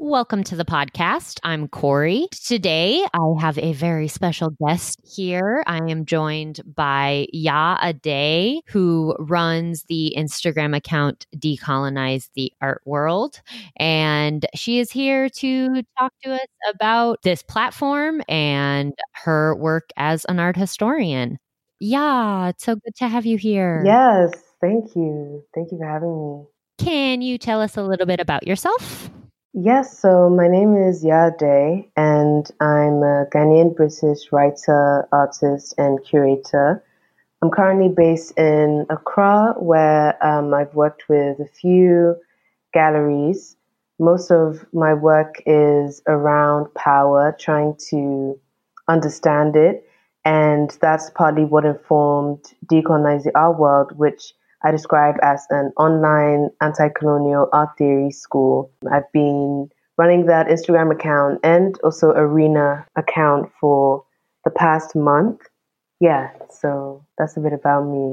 Welcome to the podcast. I'm Corey. Today, I have a very special guest here. I am joined by Ya Ade, who runs the Instagram account Decolonize the Art World. And she is here to talk to us about this platform and her work as an art historian. Ya, it's so good to have you here. Yes, thank you. Thank you for having me. Can you tell us a little bit about yourself? Yes, so my name is Yade, and I'm a Ghanaian British writer, artist, and curator. I'm currently based in Accra, where I've worked with a few galleries. Most of my work is around power, trying to understand it, and that's partly what informed Decolonize the Art World, which I describe as an online anti-colonial art theory school. I've been running that Instagram account and also Arena account for the past month. Yeah, so that's a bit about me.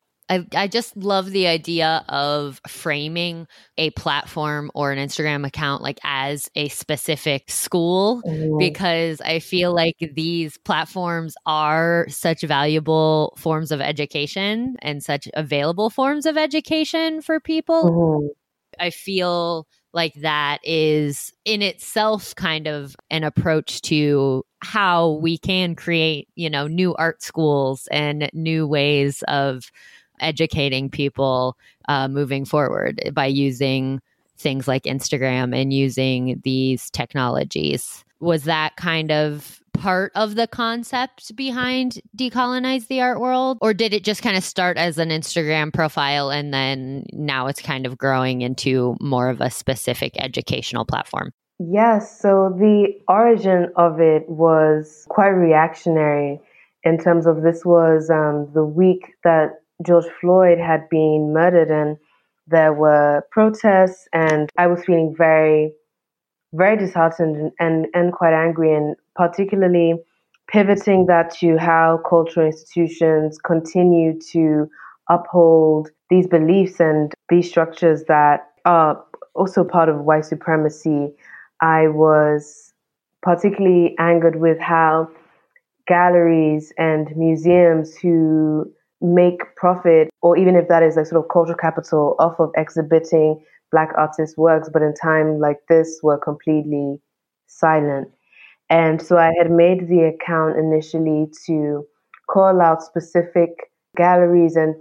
I just love the idea of framing a platform or an Instagram account like as a specific school, because I feel like these platforms are such valuable forms of education and such available forms of education for people. I feel like that is in itself kind of an approach to how we can create, new art schools and new ways of educating people moving forward by using things like Instagram and using these technologies. Was that kind of part of the concept behind Decolonize the Art World? Or did it just kind of start as an Instagram profile and then now it's kind of growing into more of a specific educational platform? Yes, so the origin of it was quite reactionary in terms of this was the week that George Floyd had been murdered, and there were protests, and I was feeling very, very disheartened and quite angry, and particularly pivoting that to how cultural institutions continue to uphold these beliefs and these structures that are also part of white supremacy. I was particularly angered with how galleries and museums who make profit, or even if that is like sort of cultural capital, off of exhibiting Black artists' works, but in time like this were completely silent. And so I had made the account initially to call out specific galleries and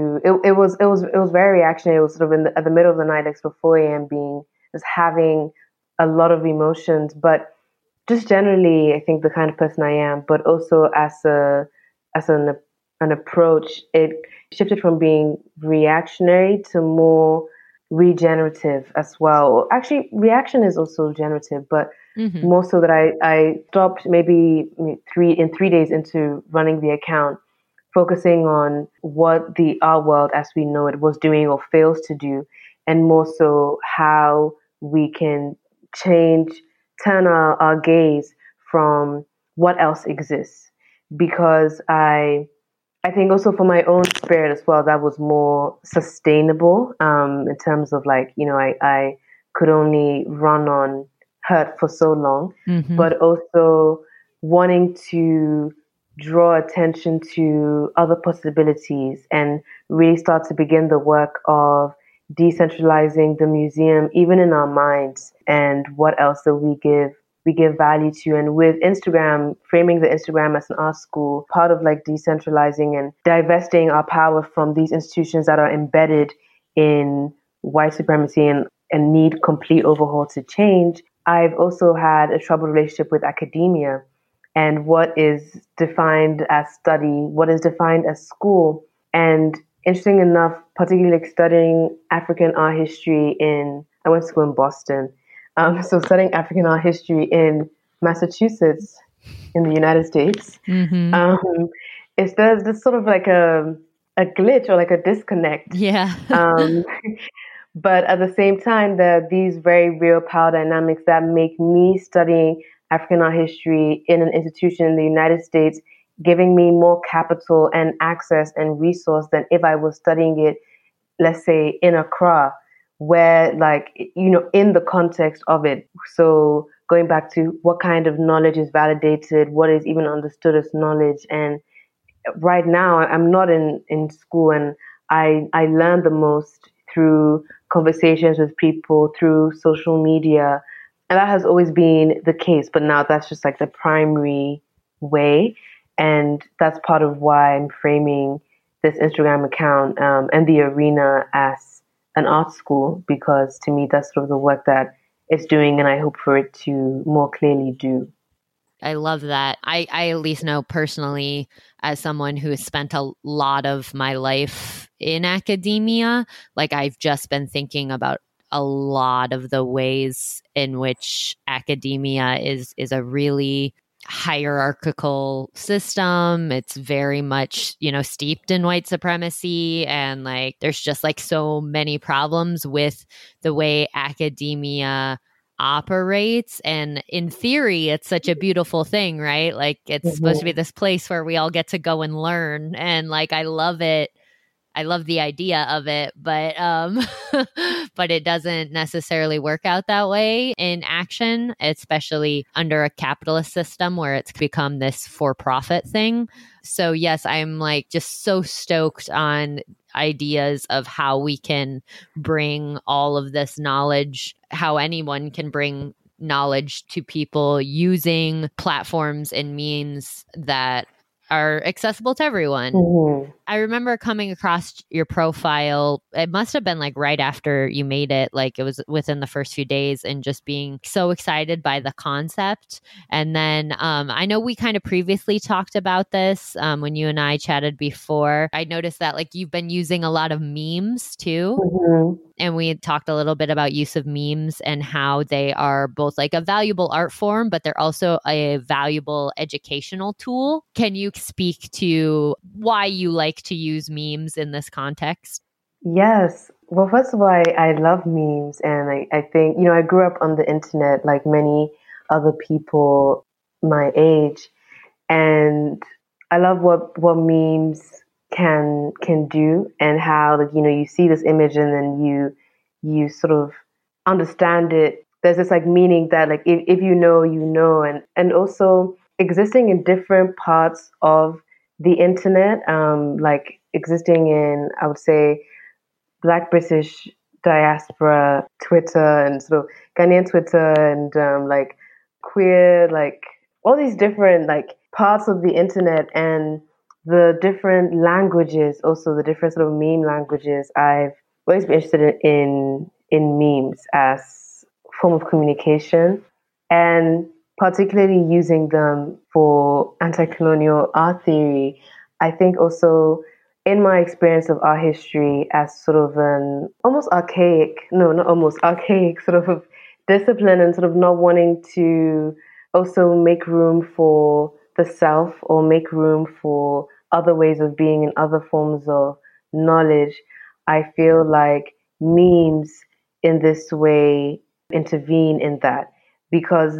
it was very reactionary. It was sort of at the middle of the night, like sort of 4 a.m. being just having a lot of emotions, but just generally, I think the kind of person I am, but also as an approach, it shifted from being reactionary to more regenerative as well. Actually, reaction is also generative, but more so that I stopped maybe 3 days into running the account, focusing on what the art world as we know it was doing or fails to do, and more so how we can turn our gaze from what else exists. Because I think also for my own spirit as well, that was more sustainable in terms of like, I could only run on hurt for so long, but also wanting to draw attention to other possibilities and really start to begin the work of decentralizing the museum, even in our minds, and what else that we give value to. And with Instagram, framing the Instagram as an art school, part of like decentralizing and divesting our power from these institutions that are embedded in white supremacy and need complete overhaul to change. I've also had a troubled relationship with academia and what is defined as study, what is defined as school. And interesting enough, particularly like studying African art history I went to school in Boston. So studying African art history in Massachusetts in the United States, there's this sort of like a glitch or like a disconnect. Yeah. But at the same time, there are these very real power dynamics that make me studying African art history in an institution in the United States giving me more capital and access and resource than if I was studying it, let's say, in Accra, where, like, in the context of it. So going back to what kind of knowledge is validated, what is even understood as knowledge. And right now I'm not in school, and I learn the most through conversations with people, through social media. And that has always been the case, but now that's just like the primary way. And that's part of why I'm framing this Instagram account, and the arena as an art school, because to me, that's sort of the work that it's doing, and I hope for it to more clearly do. I love that. I at least know personally, as someone who has spent a lot of my life in academia, like I've just been thinking about a lot of the ways in which academia is a really hierarchical system. It's very much, steeped in white supremacy, and like there's just like so many problems with the way academia operates. And in theory, it's such a beautiful thing, right? Like it's supposed to be this place where we all get to go and learn. And like I love it. I love the idea of it, but but it doesn't necessarily work out that way in action, especially under a capitalist system where it's become this for-profit thing. So yes, I'm like just so stoked on ideas of how we can bring all of this knowledge, how anyone can bring knowledge to people using platforms and means that are accessible to everyone. Mm-hmm. I remember coming across your profile. It must have been like right after you made it, like it was within the first few days, and just being so excited by the concept. And then I know we kind of previously talked about this when you and I chatted before. I noticed that like you've been using a lot of memes too. Mm-hmm. And we had talked a little bit about use of memes and how they are both like a valuable art form, but they're also a valuable educational tool. Can you speak to why you like to use memes in this context? Yes. Well, first of all, I love memes. And I think, I grew up on the internet like many other people my age. And I love what memes can do, and how, like, you see this image and then you sort of understand it. There's this like meaning that, like, if you know, and also existing in different parts of the internet, like existing in, I would say, Black British diaspora Twitter, and sort of Ghanaian Twitter, and like queer, like all these different like parts of the internet, and the different languages, also the different sort of meme languages. I've always been interested in memes as a form of communication, and particularly using them for anti-colonial art theory. I think also, in my experience of art history, as sort of an almost archaic, no, not almost archaic sort of discipline, and sort of not wanting to also make room for the self, or make room for other ways of being and other forms of knowledge, I feel like memes in this way intervene in that, because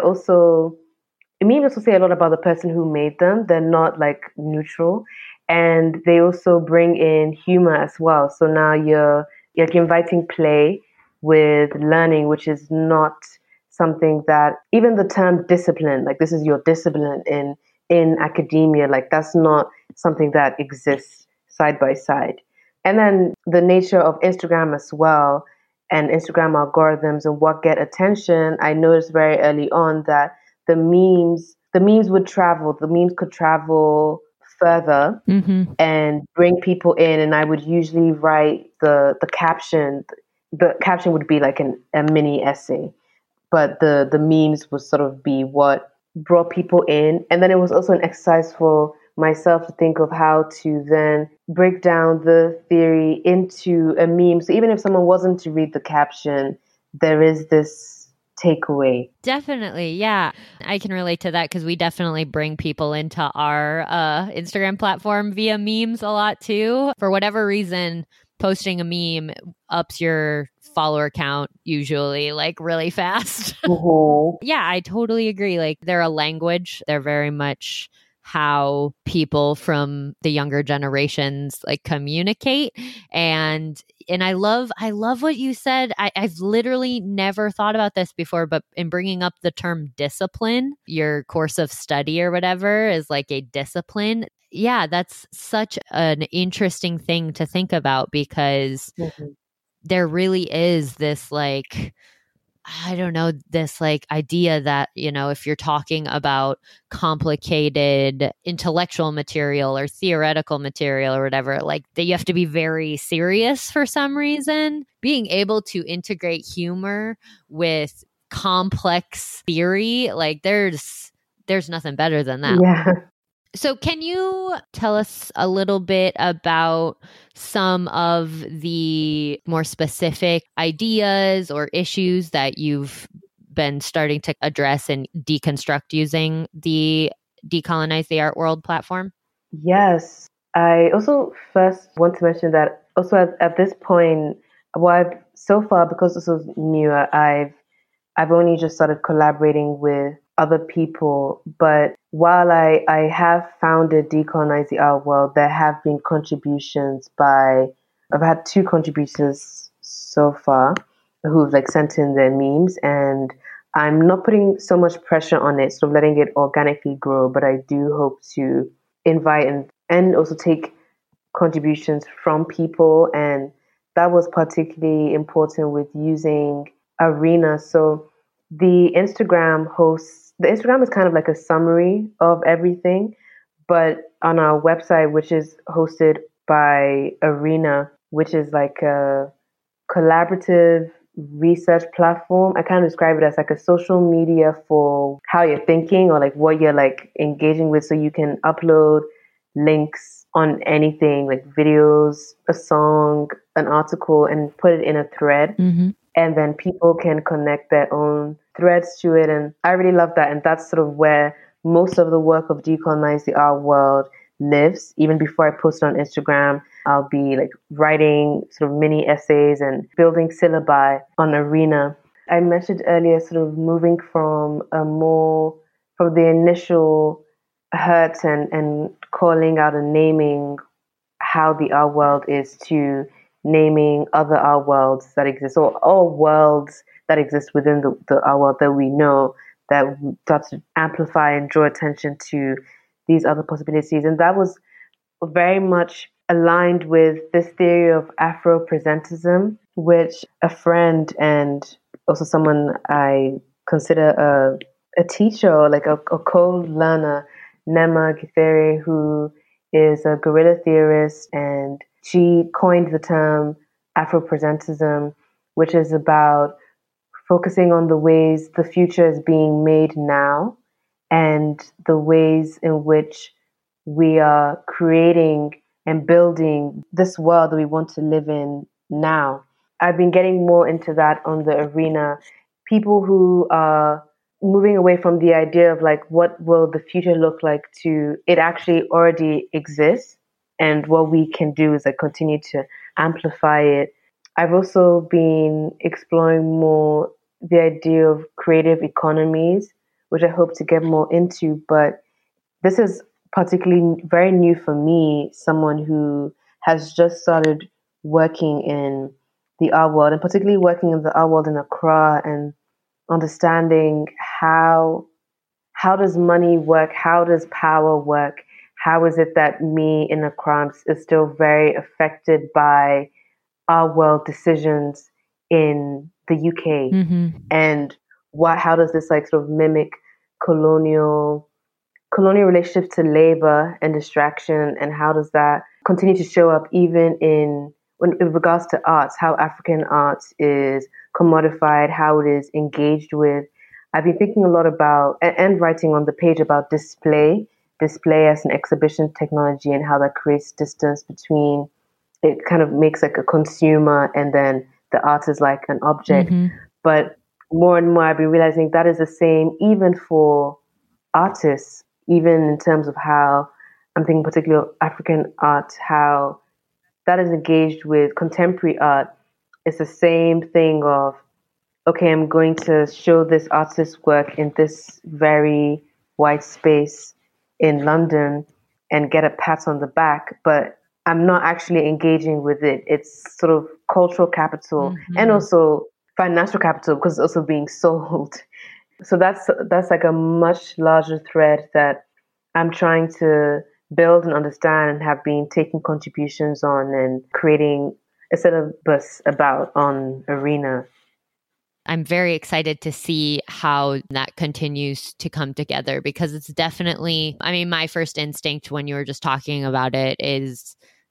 memes also say a lot about the person who made them. They're not like neutral, and they also bring in humor as well. So now you're inviting play with learning, which is not something that, even the term discipline, like this is your discipline in academia, like that's not something that exists side by side. And then the nature of Instagram as well, and Instagram algorithms and what get attention. I noticed very early on that the memes would travel, the memes could travel further, and bring people in. And I would usually write the caption. The caption would be like a mini essay, but the memes would sort of be what brought people in. And then it was also an exercise for myself to think of how to then break down the theory into a meme. So even if someone wasn't to read the caption, there is this takeaway. Definitely. Yeah. I can relate to that because we definitely bring people into our Instagram platform via memes a lot too. For whatever reason, posting a meme ups your follower count usually like really fast. Mm-hmm. Yeah, I totally agree. Like they're a language. They're very much how people from the younger generations like communicate. And I love what you said. I've literally never thought about this before, but in bringing up the term discipline, your course of study or whatever is like a discipline. Yeah, that's such an interesting thing to think about, because there really is this like, I don't know, this like idea that, if you're talking about complicated intellectual material or theoretical material or whatever, like that you have to be very serious for some reason. Being able to integrate humor with complex theory, like there's nothing better than that. Yeah. So, can you tell us a little bit about some of the more specific ideas or issues that you've been starting to address and deconstruct using the Decolonize the Art World platform? Yes. I also first want to mention that also at this point, so far, because this is new, I've only just started collaborating with other people. But while I have founded Decolonize the Art World, there have been contributions I've had 2 contributors so far who've like sent in their memes, and I'm not putting so much pressure on it, sort of letting it organically grow, but I do hope to invite and also take contributions from people. And that was particularly important with using Arena. So the Instagram is kind of like a summary of everything, but on our website, which is hosted by Arena, which is like a collaborative research platform. I kind of describe it as like a social media for how you're thinking or like what you're like engaging with. So you can upload links on anything like videos, a song, an article, and put it in a thread. Mm-hmm. And then people can connect their own threads to it. And I really love that. And that's sort of where most of the work of Decolonize the Art World lives. Even before I post it on Instagram, I'll be like writing sort of mini essays and building syllabi on Arena. I mentioned earlier sort of moving from the initial hurt and calling out and naming how the art world is, to naming other art worlds that exist, or all worlds that exist within the art world that we know, that start to amplify and draw attention to these other possibilities. And that was very much aligned with this theory of Afropresentism, which a friend and also someone I consider a teacher or like a co-learner, Nema Githere, who is a guerrilla theorist, and she coined the term Afropresentism, which is about focusing on the ways the future is being made now and the ways in which we are creating and building this world that we want to live in now. I've been getting more into that on the Arena. People who are moving away from the idea of like what will the future look like to it actually already exists, and what we can do is like continue to amplify it. I've also been exploring more the idea of creative economies, which I hope to get more into, but this is particularly very new for me, someone who has just started working in the art world, and particularly working in the art world in Accra, and understanding how does money work, how does power work, how is it that me in Accra is still very affected by our world decisions in the UK, and how does this like sort of mimic colonial relationships to labor and distraction, and how does that continue to show up even in regards to arts, how African art is commodified, how it is engaged with. I've been thinking a lot about and writing on the page about display as an exhibition technology, and how that creates distance between, it kind of makes like a consumer and then the art is like an object. But more and more I've been realizing that is the same even for artists, even in terms of how I'm thinking particularly of African art, how that is engaged with contemporary art. It's the same thing of, okay, I'm going to show this artist's work in this very white space, in London and get a pat on the back, but I'm not actually engaging with it. It's sort of cultural capital and also financial capital because it's also being sold. So that's like a much larger thread that I'm trying to build and understand and have been taking contributions on and creating a syllabus about on Arena. I'm very excited to see how that continues to come together because it's definitely, I mean, my first instinct when you were just talking about it is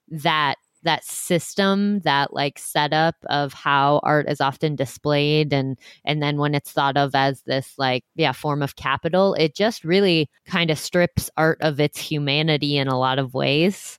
that system, that like setup of how art is often displayed and then when it's thought of as this like form of capital, it just really kind of strips art of its humanity in a lot of ways.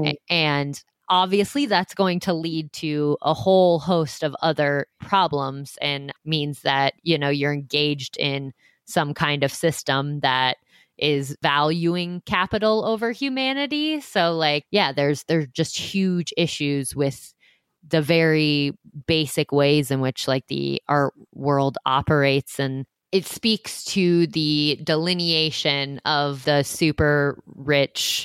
And obviously that's going to lead to a whole host of other problems and means that you're engaged in some kind of system that is valuing capital over humanity. So like there's just huge issues with the very basic ways in which like the art world operates, and it speaks to the delineation of the super rich,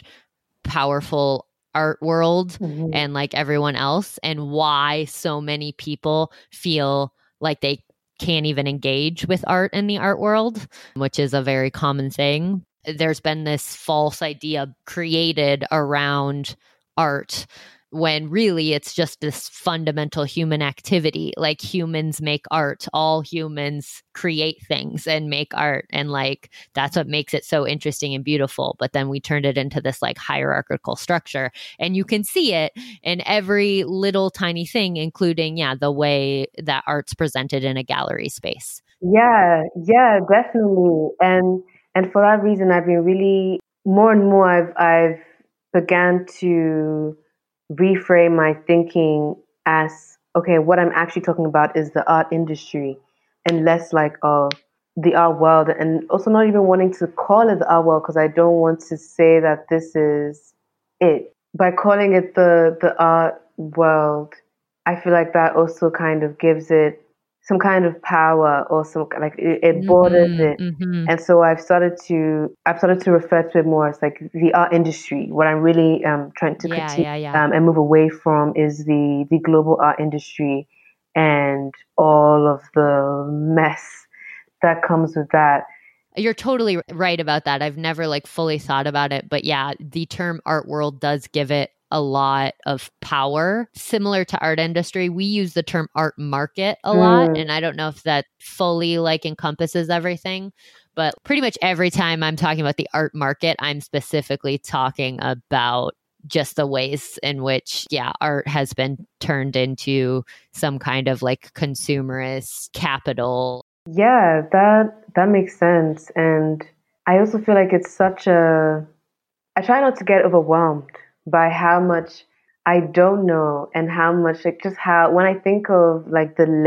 powerful art world and like everyone else, and why so many people feel like they can't even engage with art in the art world, which is a very common thing. There's been this false idea created around art when really it's just this fundamental human activity. Like humans make art, all humans create things and make art, and like that's what makes it so interesting and beautiful. But then we turned it into this like hierarchical structure, and you can see it in every little tiny thing, including the way that art's presented in a gallery space. Yeah, definitely. And for that reason I've been really more and more I've began to reframe my thinking as, okay, what I'm actually talking about is the art industry and less like, oh, the art world. And also not even wanting to call it the art world because I don't want to say that this is it. By calling it the art world, I feel like that also kind of gives it some kind of power or some like it borders it. And so I've started to refer to it more as like the art industry. What I'm really trying to critique and move away from is the global art industry and all of the mess that comes with that. You're totally right about that. I've never like fully thought about it, but the term art world does give it a lot of power. Similar to art industry, we use the term art market a lot, and I don't know if that fully like encompasses everything, but pretty much every time I'm talking about the art market, I'm specifically talking about just the ways in which art has been turned into some kind of like consumerist capital. Yeah, that makes sense. And I also feel like it's such a I try not to get overwhelmed by how much I don't know and how much like just how when I think of like the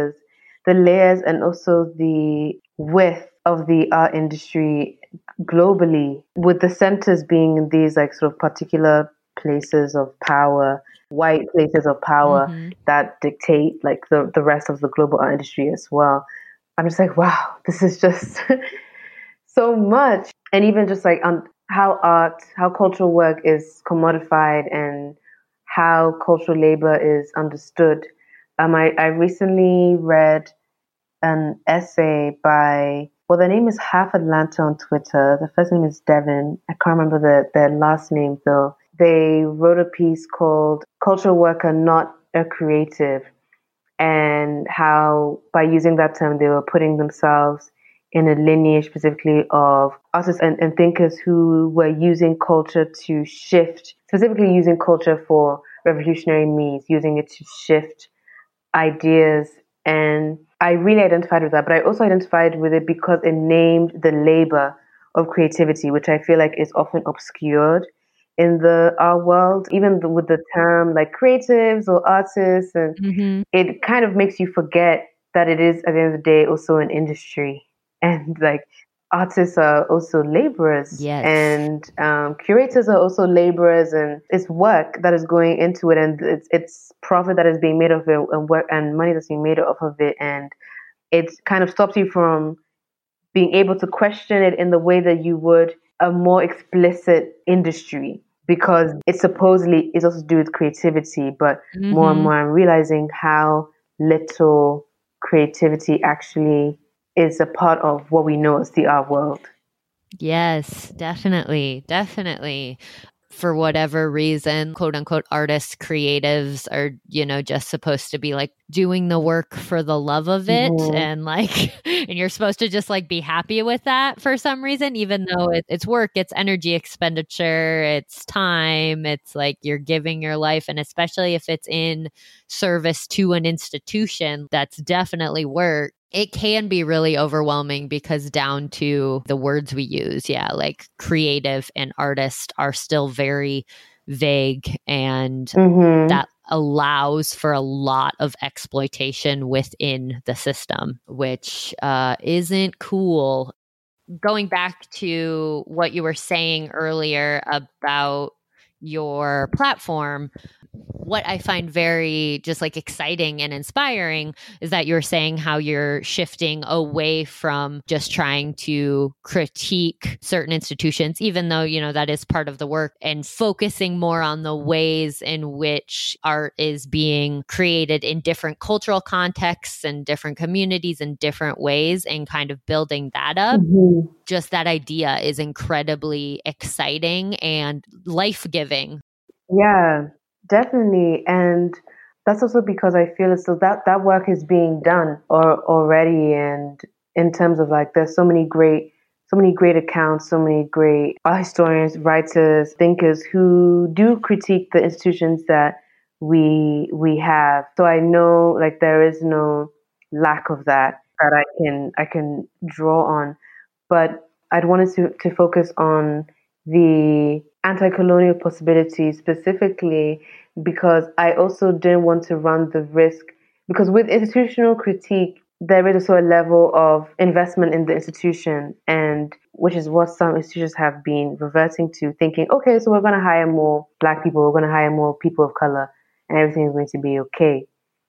layers and also the width of the art industry globally, with the centers being in these like sort of particular places of power, white places of power that dictate like the rest of the global art industry as well. I'm just like, wow, this is just so much. And even just like on how cultural work is commodified and how cultural labor is understood. I recently read an essay by, well, their name is Half Atlanta on Twitter. The first name is Devin. I can't remember their last name though. They wrote a piece called Cultural Worker, Not a Creative, and how by using that term, they were putting themselves in a lineage specifically of artists and thinkers who were using culture to shift, specifically using culture for revolutionary means, using it to shift ideas. And I really identified with that, but I also identified with it because it named the labor of creativity, which I feel like is often obscured in the art world, even with the term like creatives or artists, and it kind of makes you forget that it is at the end of the day also an industry, and like artists are also laborers, and curators are also laborers, and it's work that is going into it, and it's profit that is being made of it, and work and money that's being made off of it, and it kind of stops you from being able to question it in the way that you would a more explicit industry because it supposedly is also to do with creativity, but more and more I'm realizing how little creativity actually is a part of what we know as the art world. Yes, definitely. Definitely. For whatever reason, quote unquote, artists, creatives are, just supposed to be like doing the work for the love of it. And like, and you're supposed to just like be happy with that for some reason, even though it's work, it's energy expenditure, it's time, it's like you're giving your life. And especially if it's in service to an institution, that's definitely work. It can be really overwhelming because down to the words we use, like creative and artist are still very vague, and that allows for a lot of exploitation within the system, which isn't cool. Going back to what you were saying earlier about your platform, what I find very just like exciting and inspiring is that you're saying how you're shifting away from just trying to critique certain institutions, even though, that is part of the work, and focusing more on the ways in which art is being created in different cultural contexts and different communities in different ways, and kind of building that up. Just that idea is incredibly exciting and life-giving. Yeah, definitely. And that's also because I feel as though that work is being done already. And in terms of like, there's so many great accounts, so many great art historians, writers, thinkers who do critique the institutions that we have. So I know like there is no lack of that I can draw on. But I'd wanted to focus on the anti-colonial possibilities specifically because I also didn't want to run the risk, because with institutional critique there is also a level of investment in the institution, and which is what some institutions have been reverting to, thinking, okay, so we're going to hire more Black people, we're going to hire more people of color, and everything is going to be okay.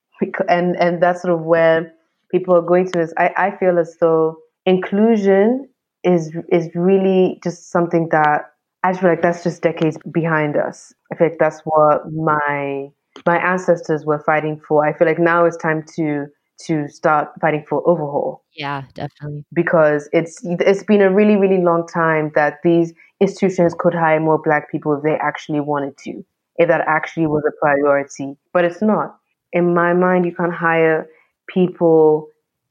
And that's sort of where people are going to. Is I feel as though inclusion is really just something that I feel like that's just decades behind us. I feel like that's what my ancestors were fighting for. I feel like now it's time to start fighting for overhaul. Yeah, definitely. Because it's been a really, really long time that these institutions could hire more Black people if they actually wanted to, if that actually was a priority. But it's not. In my mind, you can't hire people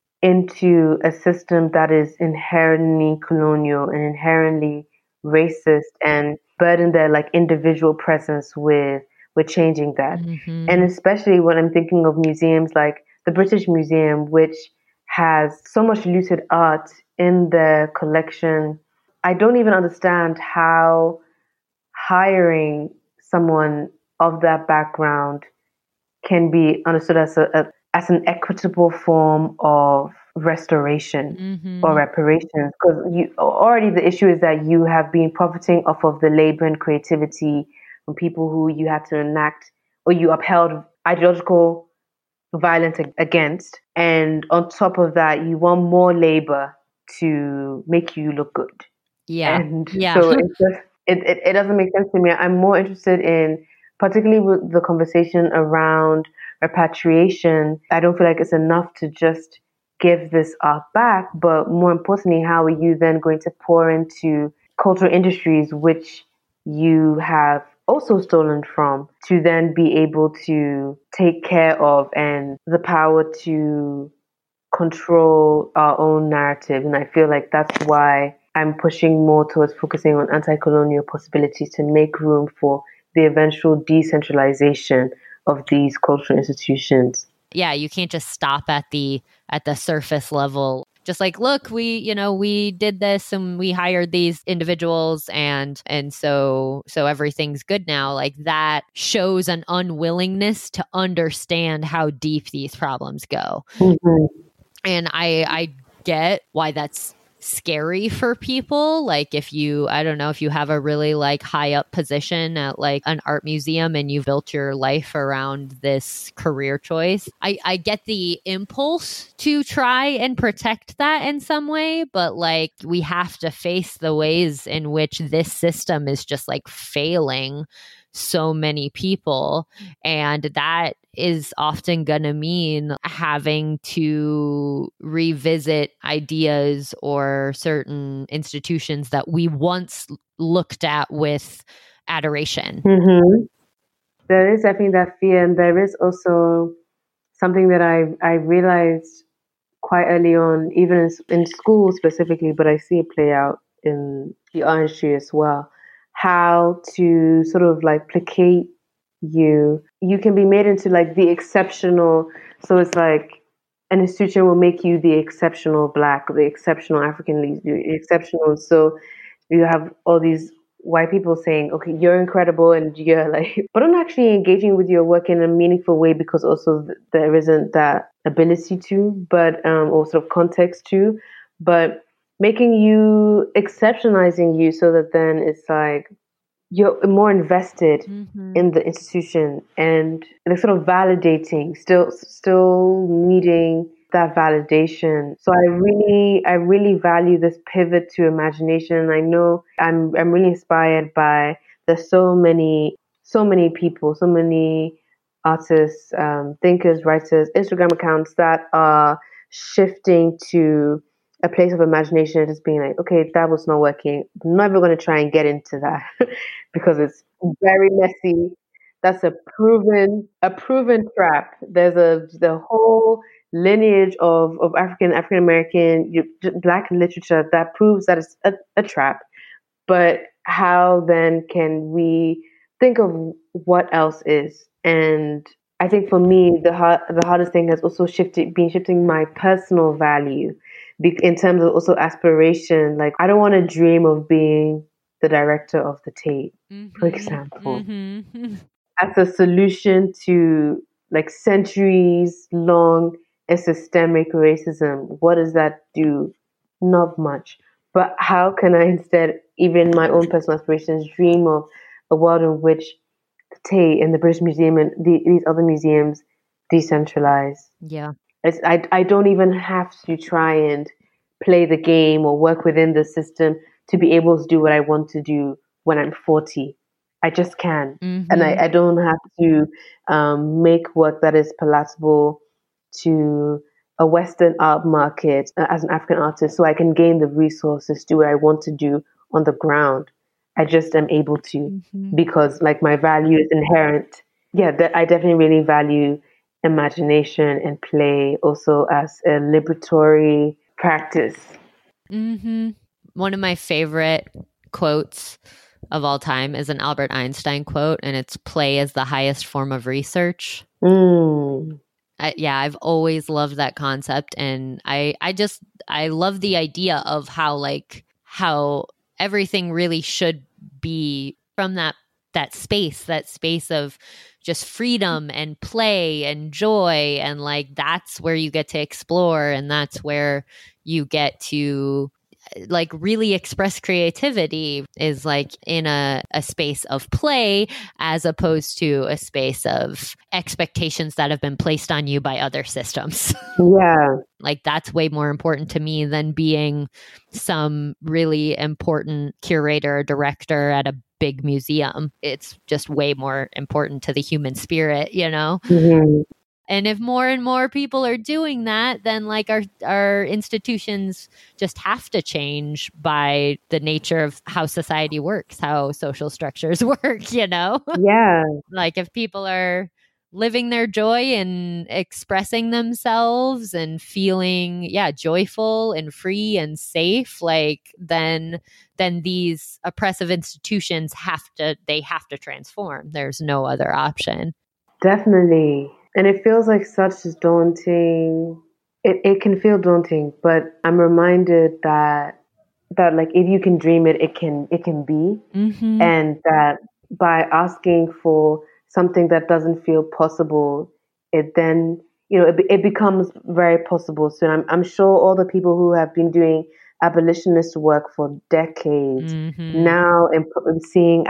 into a system that is inherently colonial and inherently racist and burden their like individual presence with changing that. And especially when I'm thinking of museums like the British Museum, which has so much looted art in their collection. I don't even understand how hiring someone of that background can be understood as as an equitable form of restoration or reparations, because already the issue is that you have been profiting off of the labor and creativity from people who you had to enact or you upheld ideological violence against, and on top of that you want more labor to make you look good. And so it doesn't make sense to me. I'm more interested in, particularly with the conversation around repatriation, I don't feel like it's enough to just give this art back, but more importantly, how are you then going to pour into cultural industries which you have also stolen from, to then be able to take care of, and the power to control our own narrative. And I feel like that's why I'm pushing more towards focusing on anti-colonial possibilities to make room for the eventual decentralization of these cultural institutions. Yeah, you can't just stop at the surface level. Just like, look, we did this and we hired these individuals and so everything's good now. Like, that shows an unwillingness to understand how deep these problems go. And I get why that's scary for people. Like if you, I don't know, if you have a really like high up position at like an art museum and you've built your life around this career choice, I get the impulse to try and protect that in some way, but like we have to face the ways in which this system is just like failing so many people. And that is often going to mean having to revisit ideas or certain institutions that we once looked at with adoration. Mm-hmm. There is definitely that fear, and there is also something that I realized quite early on, even in school specifically, but I see it play out in the art industry as well. How to sort of like placate you. You can be made into like the exceptional. So it's like an institution will make you the exceptional black, the exceptional African, the exceptional. So you have all these white people saying, okay, you're incredible and you're like, but I'm actually engaging with your work in a meaningful way because also there isn't that ability to, but, or sort of context to, but making you, exceptionalizing you so that then it's like, you're more invested in the institution and like sort of validating, still needing that validation. So I really value this pivot to imagination. I know I'm really inspired by there's so many people, so many artists, thinkers, writers, Instagram accounts that are shifting to a place of imagination and just being like, okay, that was not working. I'm never going to try and get into that because it's very messy. That's a proven trap. There's the whole lineage of African American Black literature that proves that it's a trap. But how then can we think of what else is? And I think for me, the hardest thing has also shifting my personal value in terms of also aspiration. Like, I don't want to dream of being the director of the Tate, for example, as a solution to like centuries long and systemic racism. What does that do? Not much. But how can I instead, even in my own personal aspirations, dream of a world in which the Tate and the British Museum and these other museums decentralize? Yeah. I don't even have to try and play the game or work within the system to be able to do what I want to do when I'm 40. I just can. And I don't have to make work that is palatable to a Western art market as an African artist so I can gain the resources to do what I want to do on the ground. I just am able to because like my value is inherent. Yeah, I definitely really value imagination and play also as a liberatory practice. One of my favorite quotes of all time is an Albert Einstein quote, and it's play is the highest form of research. I've always loved that concept, and I love the idea of how everything really should be from that space of just freedom and play and joy, and like that's where you get to explore, and that's where you get to like really express creativity is like in a space of play as opposed to a space of expectations that have been placed on you by other systems. Yeah. Like that's way more important to me than being some really important curator or director at a big museum. It's just way more important to the human spirit, you know? And if more and more people are doing that, then like our institutions just have to change by the nature of how society works, how social structures work, you know? Yeah. Like if people are living their joy and expressing themselves and feeling, joyful and free and safe, like then these oppressive institutions have to transform. There's no other option. Definitely. And it feels like such daunting. It can feel daunting, but I'm reminded that like if you can dream it, it can be. And that by asking for something that doesn't feel possible, it then it becomes very possible soon. I'm sure all the people who have been doing abolitionist work for decades. Mm-hmm. Now, I'm seeing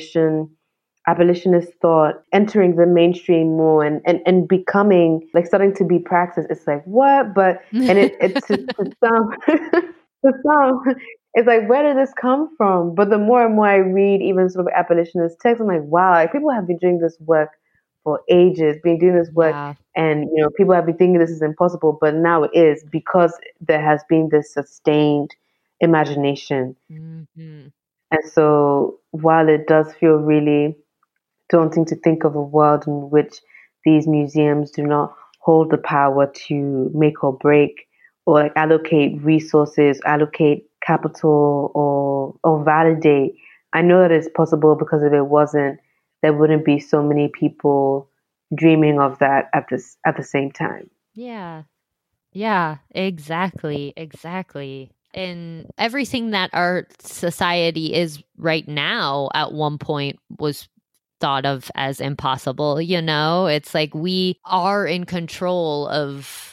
abolitionist thought entering the mainstream more and becoming like starting to be practiced. It's like what? But and it to some to some it's like where did this come from? But the more and more I read even sort of abolitionist texts, I'm like, wow, like people have been doing this work for ages, been doing this work, Yeah. and people have been thinking this is impossible, but now it is because there has been this sustained imagination. Mm-hmm. And so while it does feel really daunting to think of a world in which these museums do not hold the power to make or break or like allocate resources, allocate capital or validate. I know that it's possible because if it wasn't, there wouldn't be so many people dreaming of that at the same time. Yeah. Yeah, exactly. Exactly. And everything that our society is right now at one point was thought of as impossible, It's like we are in control of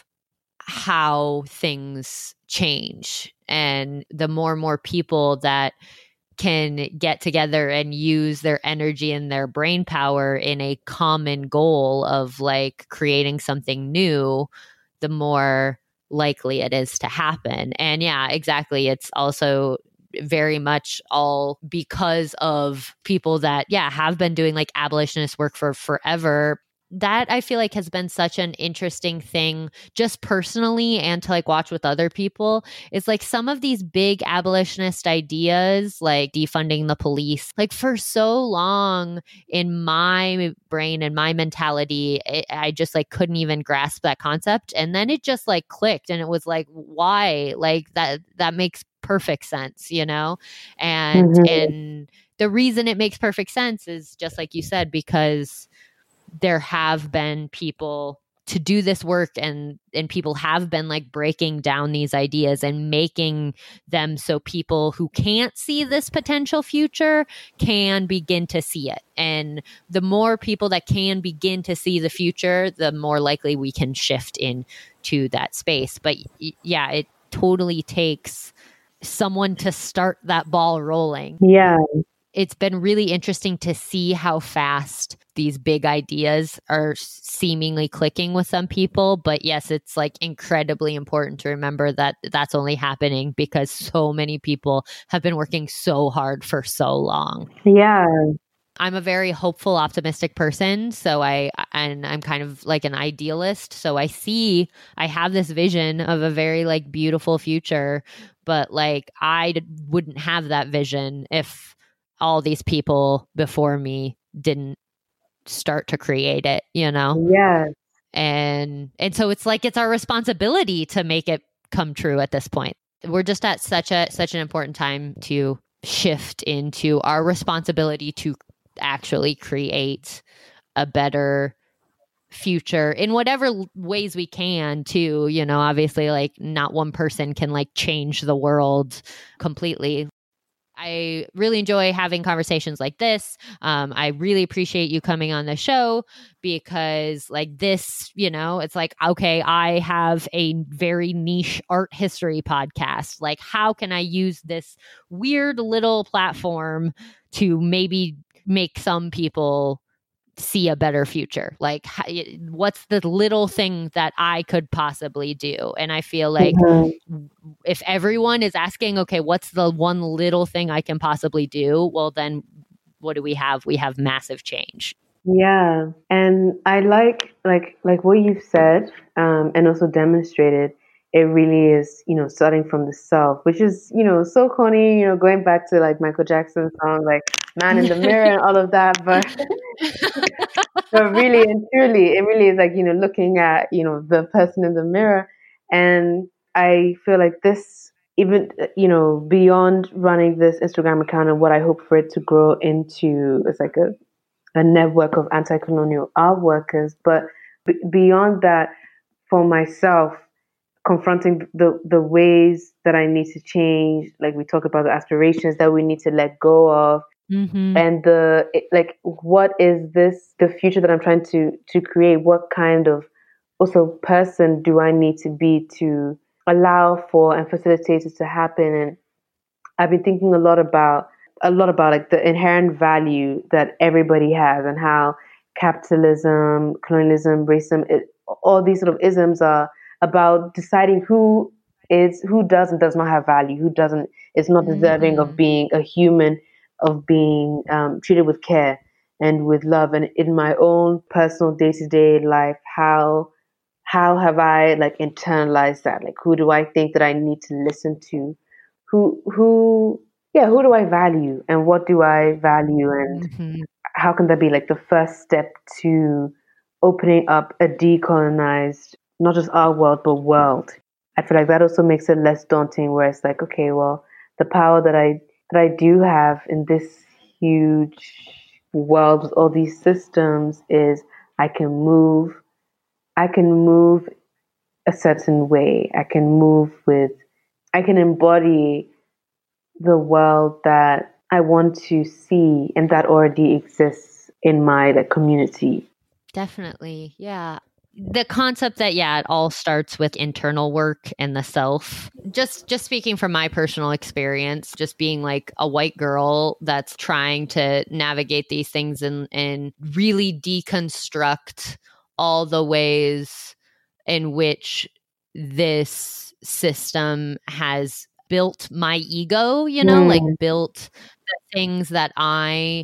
how things change. And the more and more people that can get together and use their energy and their brain power in a common goal of like creating something new, the more likely it is to happen. And yeah, exactly. It's also very much all because of people that, yeah, have been doing like abolitionist work for forever. That I feel like has been such an interesting thing just personally and to like watch with other people is like some of these big abolitionist ideas like defunding the police, like for so long in my brain and my mentality, I just like couldn't even grasp that concept. And then it just like clicked and it was like, why? Like that makes perfect sense, And Mm-hmm. and the reason it makes perfect sense is just like you said, because there have been people to do this work and people have been like breaking down these ideas and making them so people who can't see this potential future can begin to see it. And the more people that can begin to see the future, the more likely we can shift into that space. But yeah, it totally takes someone to start that ball rolling. Yeah. It's been really interesting to see how fast these big ideas are seemingly clicking with some people. But yes, it's like incredibly important to remember that that's only happening because so many people have been working so hard for so long. Yeah. I'm a very hopeful, optimistic person. And I'm kind of like an idealist. So I have this vision of a very like beautiful future, but like wouldn't have that vision if all these people before me didn't start to create it. Yeah. And so it's like it's our responsibility to make it come true at this point. We're just at such an important time to shift into our responsibility to actually create a better future in whatever ways we can too. Obviously like not one person can like change the world completely. I really enjoy having conversations like this. I really appreciate you coming on the show because, like, this, it's like, okay, I have a very niche art history podcast. Like, how can I use this weird little platform to maybe make some people see a better future? Like, what's the little thing that I could possibly do? And I feel like Mm-hmm. if everyone is asking, okay, what's the one little thing I can possibly do? Well, then what do we have? We have massive change. Yeah, and I like what you've said, and also demonstrated. It really is, starting from the self, which is, so corny. Going back to like Michael Jackson's song, like "Man in the Mirror" and all of that. But really and truly, it really is like looking at the person in the mirror, and I feel like this even beyond running this Instagram account and what I hope for it to grow into is like a network of anti-colonial art workers. But beyond that, for myself, confronting the ways that I need to change, like we talk about the aspirations that we need to let go of, Mm-hmm. and like what is the future that I'm trying to create? What kind of also person do I need to be to allow for and facilitate it to happen. And I've been thinking a lot about like the inherent value that everybody has and how capitalism, colonialism, racism, all these sort of isms are about deciding who does and does not have value, who doesn't is not deserving of being a human, of being treated with care and with love. And in my own personal day to day life, how have I like internalized that? Like, who do I think that I need to listen to? Who yeah, who do I value and what do I value, and how can that be like the first step to opening up a decolonized, not just our world, but world? I feel like that also makes it less daunting, where it's like, okay, well, the power that I do have in this huge world with all these systems is I can move a certain way. I can embody the world that I want to see and that already exists in my like community. Definitely. Yeah. The concept that, yeah, it all starts with internal work and the self. Just speaking from my personal experience, just being like a white girl that's trying to navigate these things and really deconstruct all the ways in which this system has built my ego, like built the things that I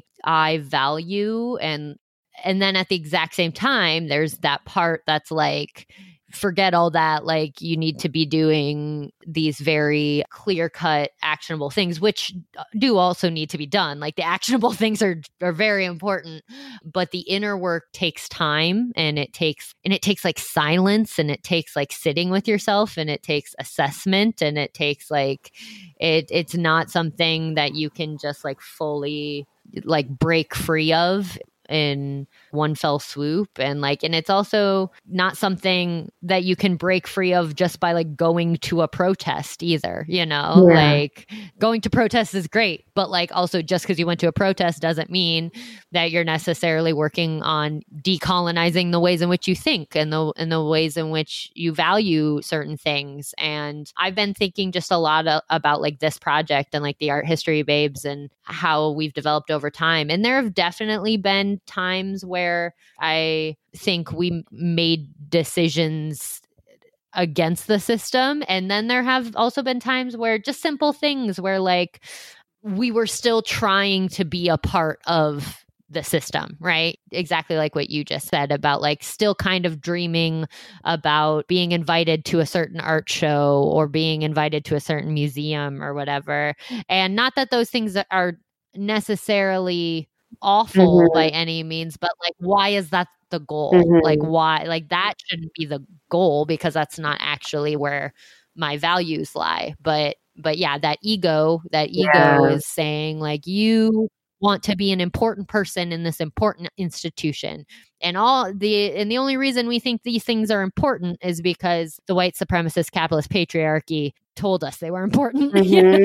value, and then at the exact same time there's that part that's like, forget all that, like you need to be doing these very clear cut actionable things, which do also need to be done. Like the actionable things are very important, but the inner work takes time, and it takes like silence, and it takes like sitting with yourself, and it takes assessment, and it takes like it's not something that you can just like fully like break free of in one fell swoop. And it's also not something that you can break free of just by like going to a protest either, like going to protest is great, but like also just because you went to a protest doesn't mean that you're necessarily working on decolonizing the ways in which you think and the ways in which you value certain things. And I've been thinking just a lot about like this project and like the Art History Babes and how we've developed over time. And there have definitely been times where I think we made decisions against the system. And then there have also been times where just simple things where like we were still trying to be a part of the system, right? Exactly like what you just said about like still kind of dreaming about being invited to a certain art show or being invited to a certain museum or whatever. And not that those things are necessarily awful by any means, but like, why is that the goal? Like, why? Like, that shouldn't be the goal, because that's not actually where my values lie. But yeah, that ego is saying like, you want to be an important person in this important institution, and the only reason we think these things are important is because the white supremacist capitalist patriarchy told us they were important.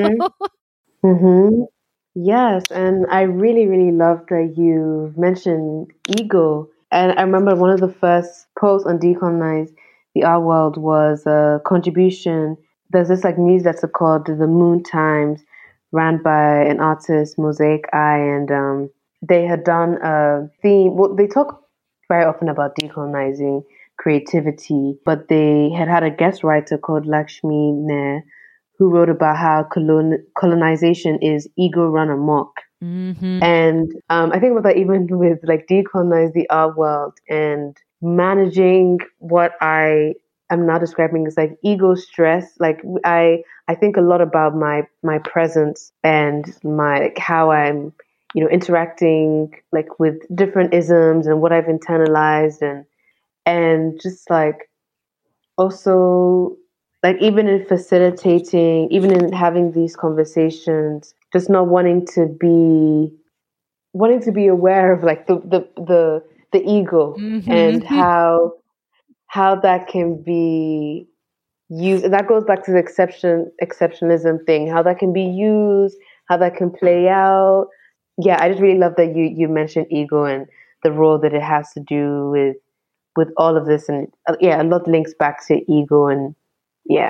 Yes, and I really, really love that you mentioned ego. And I remember one of the first posts on Decolonize the Art World was a contribution. There's this like newsletter called The Moon Times, ran by an artist, Mosaic Eye, and they had done a theme. Well, they talk very often about decolonizing creativity, but they had a guest writer called Lakshmi Nair, who wrote about how colonization is ego run amok. And I think about that even with like Decolonize the Art World and managing what I am now describing as like ego stress. Like I think a lot about my presence and my like how I'm interacting like with different isms and what I've internalized, and just like also like even in facilitating, even in having these conversations, just not wanting to be aware of like the ego and how that can be used. And that goes back to the exceptionalism thing, how that can be used, how that can play out. Yeah, I just really love that you mentioned ego and the role that it has to do with all of this. And yeah, a lot links back to ego, and yeah,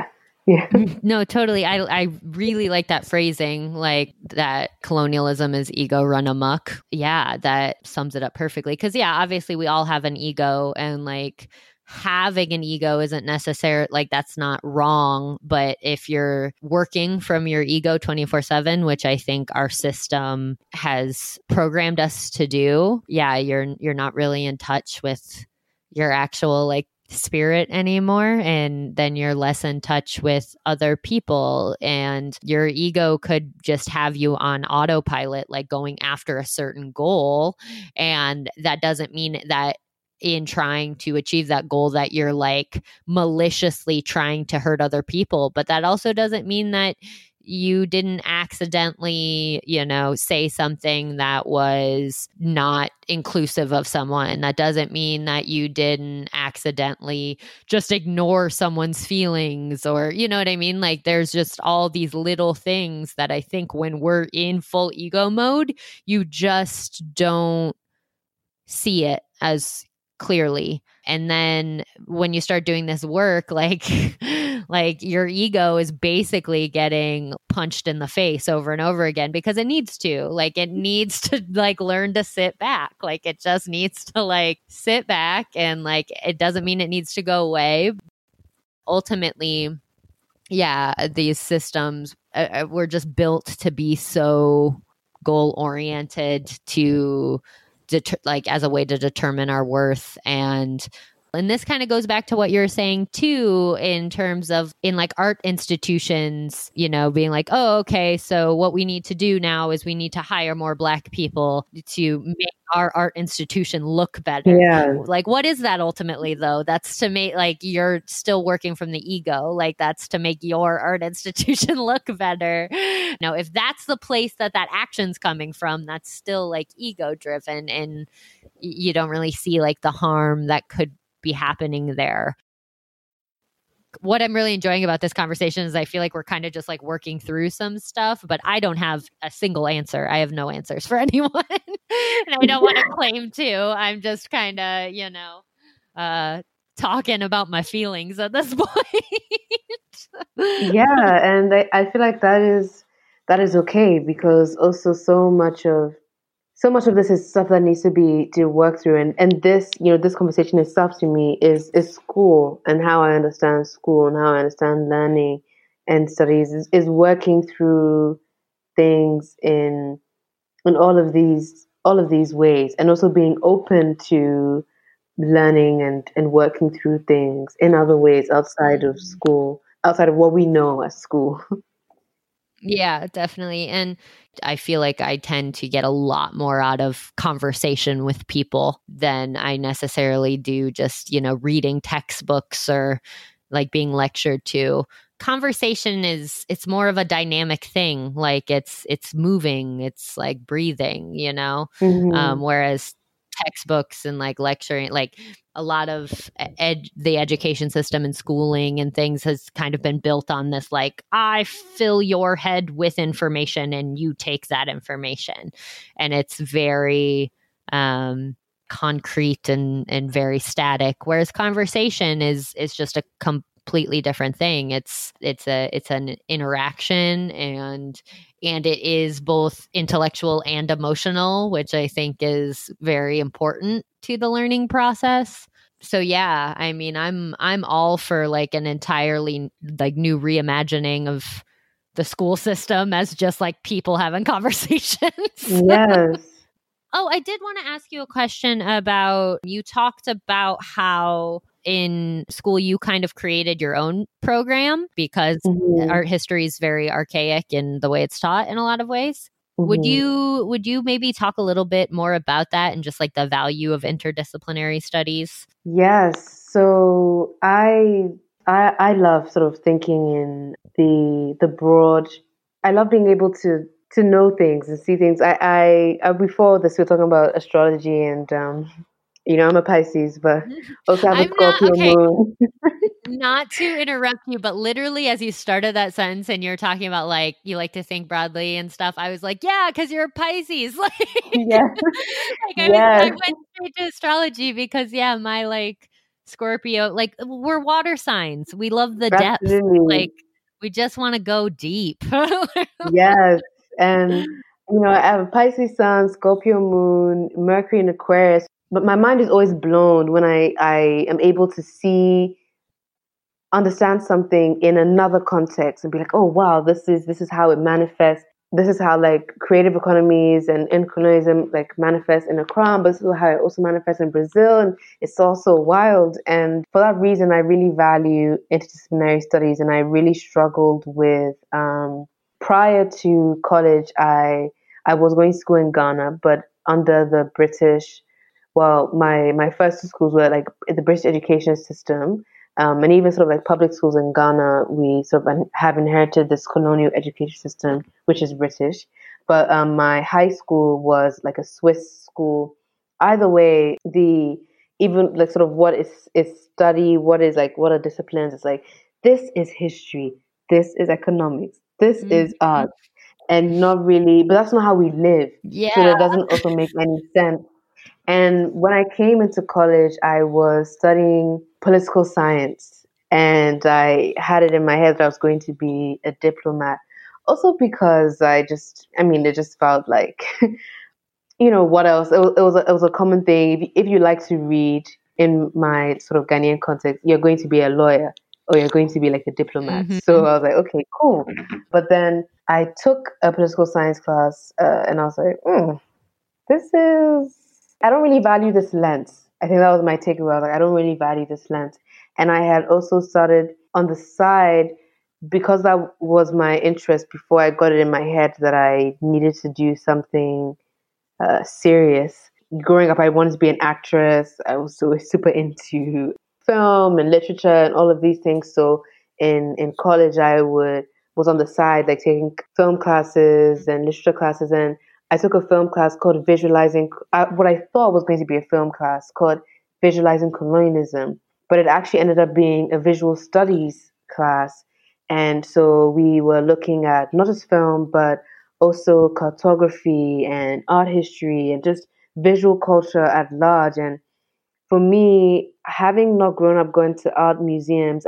Yeah. No, totally. I really like that phrasing, like that colonialism is ego run amok. Yeah, that sums it up perfectly. Because, yeah, obviously we all have an ego, and like having an ego isn't necessary, like that's not wrong. But if you're working from your ego 24/7, which I think our system has programmed us to do, yeah, you're not really in touch with your actual like spirit anymore, and then you're less in touch with other people, and your ego could just have you on autopilot, like going after a certain goal. And that doesn't mean that in trying to achieve that goal that you're like maliciously trying to hurt other people, but that also doesn't mean that you didn't accidentally, say something that was not inclusive of someone. That doesn't mean that you didn't accidentally just ignore someone's feelings, or, you know what I mean? Like there's just all these little things that I think when we're in full ego mode, you just don't see it as clearly. And then when you start doing this work, like like your ego is basically getting punched in the face over and over again, because it needs to, like it needs to like learn to sit back. Like it just needs to like sit back, and like it doesn't mean it needs to go away. Ultimately, yeah, these systems were just built to be so goal oriented, to like as a way to determine our worth. And this kind of goes back to what you're saying too, in terms of in like art institutions, being like, oh, okay, so what we need to do now is we need to hire more Black people to make our art institution look better. Yeah. Like, what is that ultimately, though? That's to make, like, you're still working from the ego. Like, that's to make your art institution look better. If that's the place that action's coming from, that's still like ego driven, and you don't really see like the harm that could be happening there. What I'm really enjoying about this conversation is I feel like we're kind of just like working through some stuff, but I don't have a single answer. I have no answers for anyone. And I don't want to claim to. I'm just kind of, talking about my feelings at this point. Yeah, and I feel like that is okay, because also so much of this is stuff that needs to be worked through, and this this conversation itself to me is school, and how I understand school and how I understand learning and studies is working through things in all of these ways, and also being open to learning and working through things in other ways outside of school, outside of what we know as school. Yeah, definitely. And I feel like I tend to get a lot more out of conversation with people than I necessarily do just, reading textbooks or like being lectured to. Conversation it's more of a dynamic thing. Like it's moving, it's like breathing, Mm-hmm. whereas textbooks and like lecturing, like a lot of the education system and schooling and things has kind of been built on this, like, I fill your head with information and you take that information. And it's very concrete and very static, whereas conversation is just a completely different thing. It's an interaction, and it is both intellectual and emotional, which I think is very important to the learning process. So yeah, I mean, I'm all for like an entirely like new reimagining of the school system as just like people having conversations. Yes. Oh, I did want to ask you a question about, you talked about how in school you kind of created your own program because Mm-hmm. art history is very archaic in the way it's taught in a lot of ways. Would Mm-hmm. you maybe talk a little bit more about that and just like the value of interdisciplinary studies? Yes. So I love sort of thinking in the broad. I love being able to know things and see things. I before this we were talking about astrology, and I'm a Pisces, but also have a I'm not Scorpio okay. moon. Not to interrupt you, but literally as you started that sentence and you're talking about like you like to think broadly and stuff, I was like, yeah, because you're a Pisces. Like, Yes. I Yes. went straight to astrology because yeah, my like Scorpio, like we're water signs. We love the depth. Like Absolutely. We just want to go deep. Yes. And, I have a Pisces sun, Scorpio moon, Mercury in Aquarius. But my mind is always blown when I am able to understand something in another context and be like, oh wow, this is how it manifests. This is how like creative economies and colonialism like manifest in Accra, but this is how it also manifests in Brazil, and it's also wild. And for that reason, I really value interdisciplinary studies, and I really struggled with prior to college. I was going to school in Ghana, but under the British. Well, my first two schools were like the British education system, and even sort of like public schools in Ghana, we sort of have inherited this colonial education system, which is British. But my high school was like a Swiss school. Either way, the even like sort of what is study, what are disciplines? It's like this is history, this is economics, this is art, and not really. But that's not how we live. So Yeah. that doesn't also make any sense. And when I came into college, I was studying political science, and I had it in my head that I was going to be a diplomat. Also because it just felt like, what else? It was a common thing. If you like to read in my sort of Ghanaian context, you're going to be a lawyer or you're going to be like a diplomat. So Mm-hmm. I was like, okay, cool. But then I took a political science class, and I was like, this is, I don't really value this lens. I think that was my takeaway. I was like, I don't really value this lens. And I had also started on the side, because that was my interest before I got it in my head that I needed to do something serious. Growing up, I wanted to be an actress. I was always super into film and literature and all of these things. So in college, was on the side, like taking film classes and literature classes, and I took a film class called Visualizing. What I thought was going to be a film class called Visualizing Colonialism, but it actually ended up being a visual studies class. And so we were looking at not just film, but also cartography and art history and just visual culture at large. And for me, having not grown up going to art museums,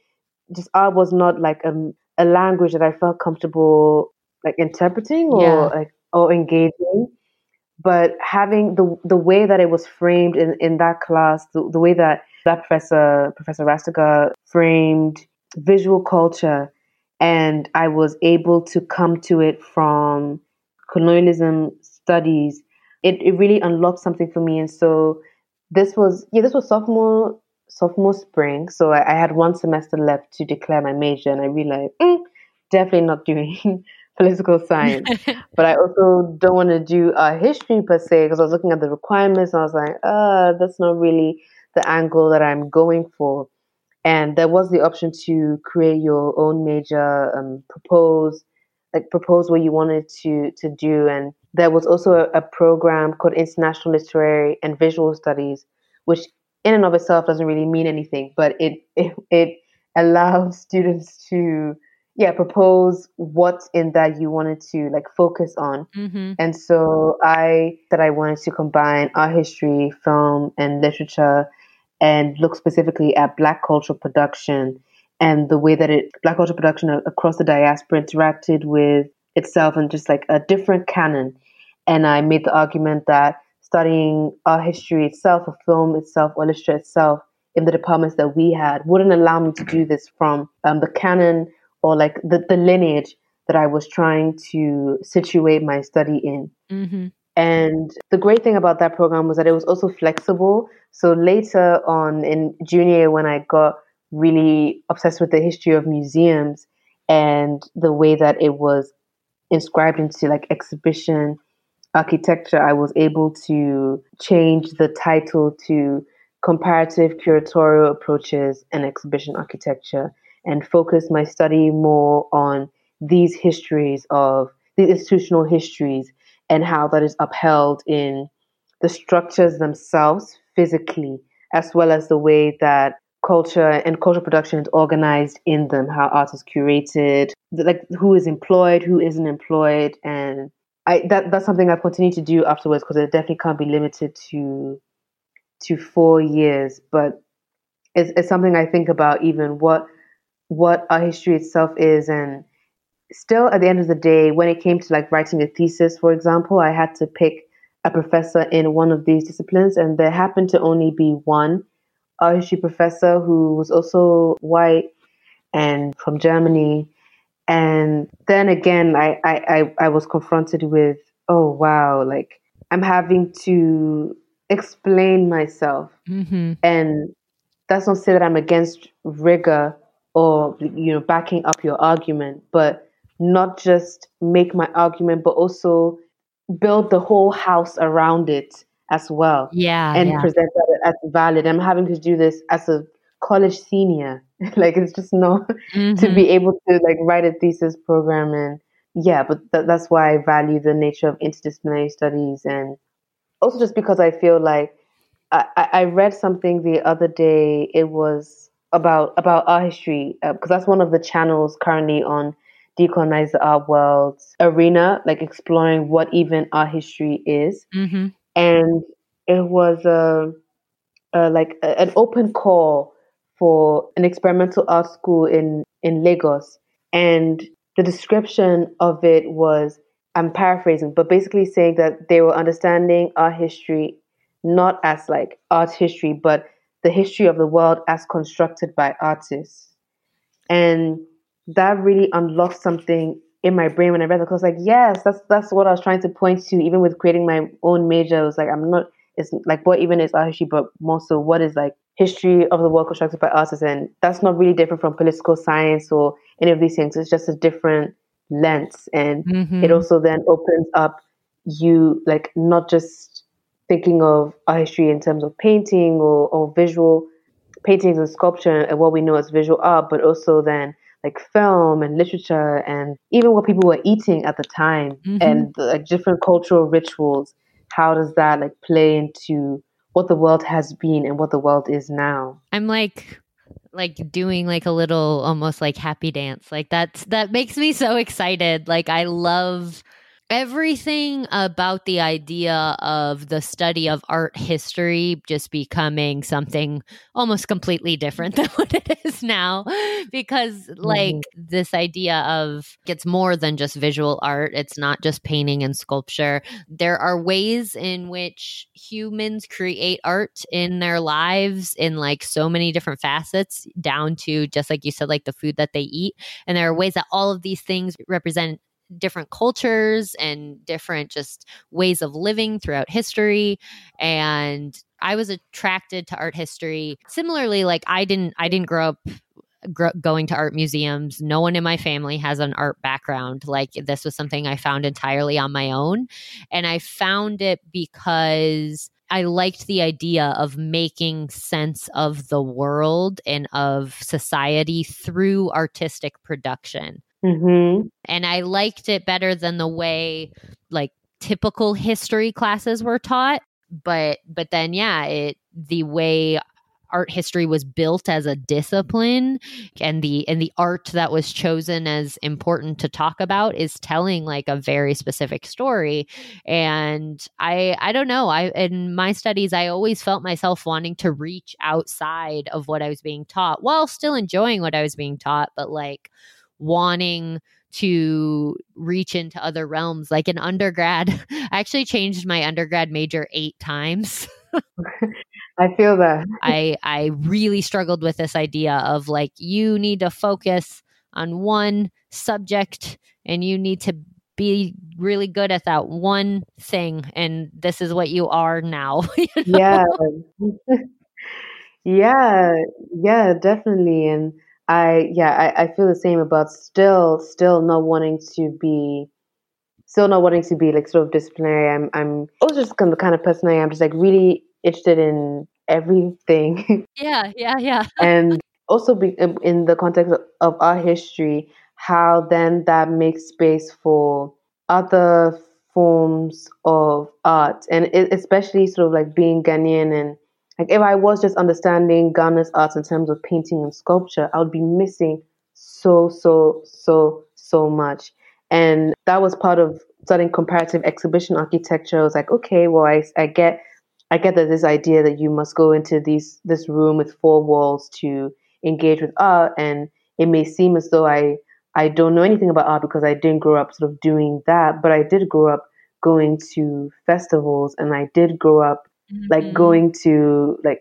art was not like a language that I felt comfortable like interpreting Yeah. or engaging. But having the way that it was framed in that class, the way that Professor Rastiga framed visual culture, and I was able to come to it from colonialism studies, it really unlocked something for me. And so this was sophomore spring. So I had one semester left to declare my major, and I realized definitely not doing political science. But I also don't want to do history per se, because I was looking at the requirements and I was like, that's not really the angle that I'm going for. And there was the option to create your own major, propose what you wanted to do. And there was also a program called International Literary and Visual Studies, which in and of itself doesn't really mean anything, but it allows students to propose what in that you wanted to like focus on. Mm-hmm. And so I said I wanted to combine art history, film, and literature, and look specifically at Black cultural production and the way that Black cultural production across the diaspora interacted with itself and just like a different canon. And I made the argument that studying art history itself, or film itself, or literature itself in the departments that we had wouldn't allow me to do this from the canon or like the lineage that I was trying to situate my study in. Mm-hmm. And the great thing about that program was that it was also flexible. So later on in junior year, when I got really obsessed with the history of museums and the way that it was inscribed into like exhibition architecture, I was able to change the title to Comparative Curatorial Approaches and Exhibition Architecture and focus my study more on these institutional histories and how that is upheld in the structures themselves physically, as well as the way that culture and cultural production is organized in them, how art is curated, like who is employed, who isn't employed, and that's something I've continued to do afterwards, because it definitely can't be limited to 4 years. But it's something I think about, even what art history itself is. And still, at the end of the day, when it came to like writing a thesis, for example, I had to pick a professor in one of these disciplines, and there happened to only be one art history professor who was also white and from Germany. And then again, I was confronted with, oh, wow, like I'm having to explain myself. Mm-hmm. And that's not to say that I'm against rigor or, backing up your argument, but not just make my argument, but also build the whole house around it as well Yeah, and yeah. present that as valid. I'm having to do this as a college senior. Like, it's just not to Mm-hmm. be able to like write a thesis program. And yeah, but that's why I value the nature of interdisciplinary studies. And also just because I feel like I read something the other day. It was about art history, because that's one of the channels currently on Decolonize the Art World's arena, like exploring what even art history is. Mm-hmm. And it was an open call for an experimental art school in Lagos. And the description of it was, I'm paraphrasing, but basically saying that they were understanding art history not as like art history, but the history of the world as constructed by artists. And that really unlocked something in my brain when I read it. 'Cause I was like, yes, that's what I was trying to point to, even with creating my own major. It was like, I'm not, it's like, what even is art history, but more so what is like history of the world constructed by artists. And that's not really different from political science or any of these things. It's just a different lens. And it Mm-hmm. also then opens up you, like, not just thinking of art history in terms of painting or visual paintings and sculpture and what we know as visual art, but also then like film and literature and even what people were eating at the time Mm-hmm. and the, like, different cultural rituals. How does that like play into what the world has been and what the world is now? I'm like doing like a little almost like happy dance. Like that makes me so excited. Like I love everything about the idea of the study of art history just becoming something almost completely different than what it is now, because like Mm-hmm. this idea of it's more than just visual art. It's not just painting and sculpture. There are ways in which humans create art in their lives in like so many different facets, down to just like you said, like the food that they eat. And there are ways that all of these things represent different cultures and different just ways of living throughout history. And I was attracted to art history similarly. Like I didn't grow up going to art museums. No one in my family has an art background. Like this was something I found entirely on my own. And I found it because I liked the idea of making sense of the world and of society through artistic production. Mm-hmm. And I liked it better than the way like typical history classes were taught. But then yeah, the way art history was built as a discipline, and the art that was chosen as important to talk about is telling like a very specific story. And I don't know, I in my studies I always felt myself wanting to reach outside of what I was being taught while still enjoying what I was being taught, but like wanting to reach into other realms. Like in undergrad, I actually changed my undergrad major 8 times. I feel that. I really struggled with this idea of like you need to focus on one subject and you need to be really good at that one thing, and this is what you are now. Yeah. Yeah, yeah, definitely. And I feel the same about still not wanting to be like sort of disciplinary. I'm also just the kind of person I am, just like really interested in everything. Yeah, yeah, yeah. And also in the context of our history, how then that makes space for other forms of art, and especially sort of like being Ghanaian. And like if I was just understanding Ghana's arts in terms of painting and sculpture, I would be missing so much. And that was part of studying comparative exhibition architecture. I was like, okay, well, I get that this idea that you must go into this room with 4 walls to engage with art, and it may seem as though I don't know anything about art because I didn't grow up sort of doing that, but I did grow up going to festivals, and I did grow up like Mm-hmm. going to like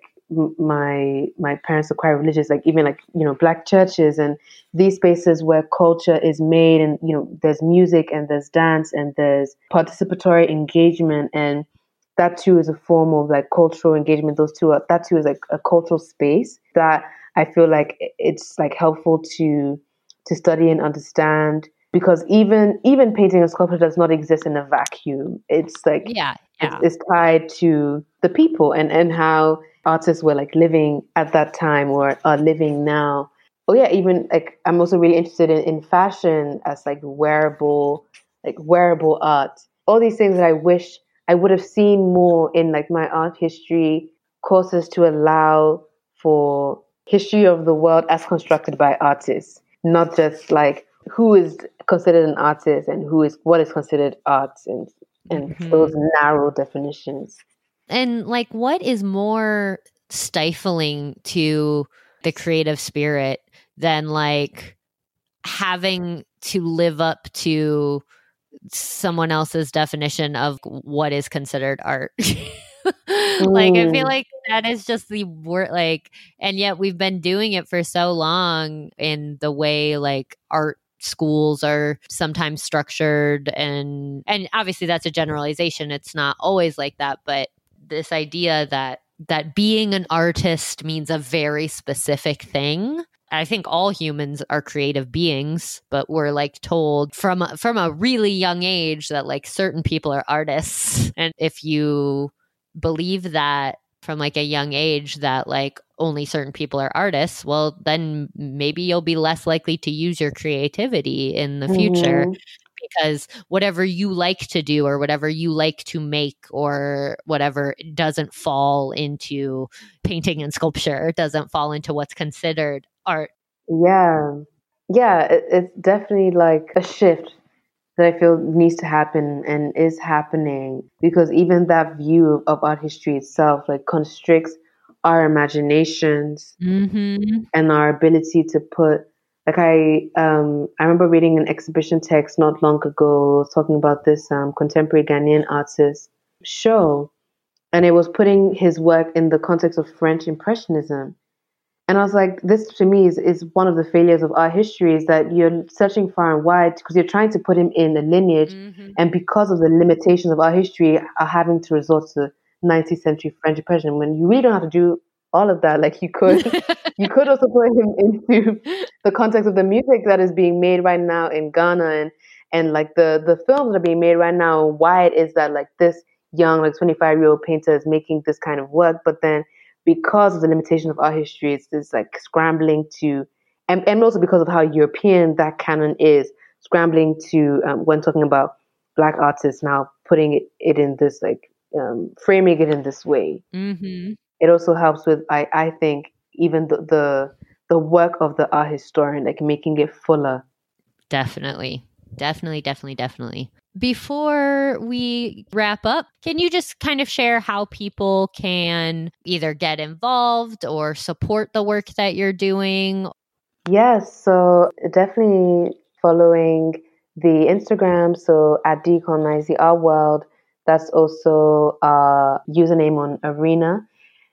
my parents are quite religious, like even like black churches and these spaces where culture is made, and there's music and there's dance and there's participatory engagement, and that too is a form of like cultural engagement. That too is like a cultural space that I feel like it's like helpful to study and understand, because even painting and sculpture does not exist in a vacuum. It's like Yeah, yeah. it's tied to the people and how artists were like living at that time or are living now. Oh yeah, even like I'm also really interested in fashion as like wearable art. All these things that I wish I would have seen more in like my art history courses to allow for history of the world as constructed by artists, not just like who is considered an artist and what is considered art, and those Hmm. narrow definitions. And like, what is more stifling to the creative spirit than like having to live up to someone else's definition of what is considered art? Like, I feel Mm, like that is just the word, like, and yet we've been doing it for so long in the way like art schools are sometimes structured, and obviously that's a generalization, it's not always like that, but this idea that being an artist means a very specific thing. I think all humans are creative beings, but we're like told from a really young age that like certain people are artists. And if you believe that from like a young age that like only certain people are artists, well then maybe you'll be less likely to use your creativity in the future, hmm. because whatever you like to do or whatever you like to make or whatever doesn't fall into painting and sculpture, it doesn't fall into what's considered art. Yeah, yeah, it's definitely like a shift that I feel needs to happen and is happening, because even that view of art history itself like constricts our imaginations Mm-hmm. and our ability to put like I remember reading an exhibition text not long ago talking about this contemporary Ghanaian artist show, and it was putting his work in the context of French Impressionism. And I was like, this to me is one of the failures of our history, is that you're searching far and wide because you're trying to put him in a lineage. Mm-hmm. And because of the limitations of our history, are having to resort to 19th century French impression when you really don't have to do all of that. Like you could also put him into the context of the music that is being made right now in Ghana, and like the films that are being made right now. Why it is that like this young, like 25-year-old painter is making this kind of work, but then because of the limitation of our history, it's like scrambling to, and also because of how European that canon is, scrambling to, when talking about Black artists now, putting it in this, like, framing it in this way. Mm-hmm. It also helps with, I think, even the work of the art historian, like making it fuller. Definitely. Definitely. Before we wrap up, can you just kind of share how people can either get involved or support the work that you're doing? Yes, so definitely following the Instagram, so at Decolonize the Art World. That's also our username on Arena.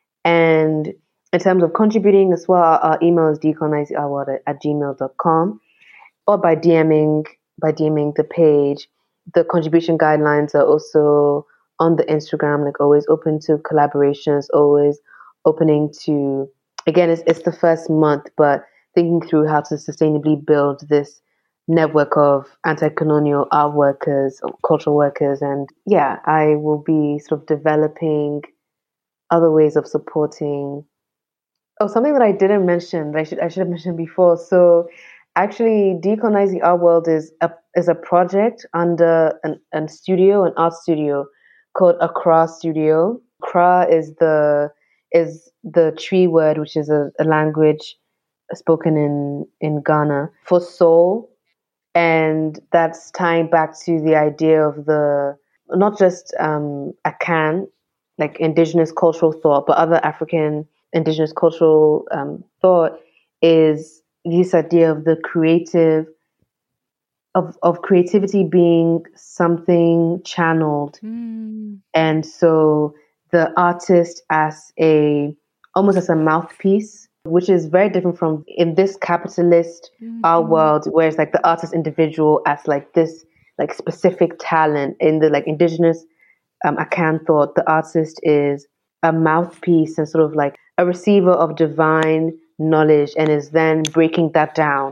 And in terms of contributing as well, our email is decolonizetheartworld at gmail.com, or by DMing the page. The contribution guidelines are also on the Instagram, like always open to collaborations, always opening to, again, it's the first month, but thinking through how to sustainably build this network of anti-colonial art workers, cultural workers. And yeah, I will be sort of developing other ways of supporting. Oh, something that I didn't mention that I should have mentioned before. So, actually, Decolonize the Art World is a project under an art studio called Accra Studio. Accra is the tree word, which is a language spoken in Ghana for soul, and that's tying back to the idea of the not just Akan, like indigenous cultural thought, but other African indigenous cultural thought is this idea of the creative of creativity being something channeled. And so the artist as almost as a mouthpiece, which is very different from in this capitalist art world, where it's like the artist individual as like this like specific talent. In the like indigenous Akan thought, the artist is a mouthpiece and sort of like a receiver of divine knowledge, and is then breaking that down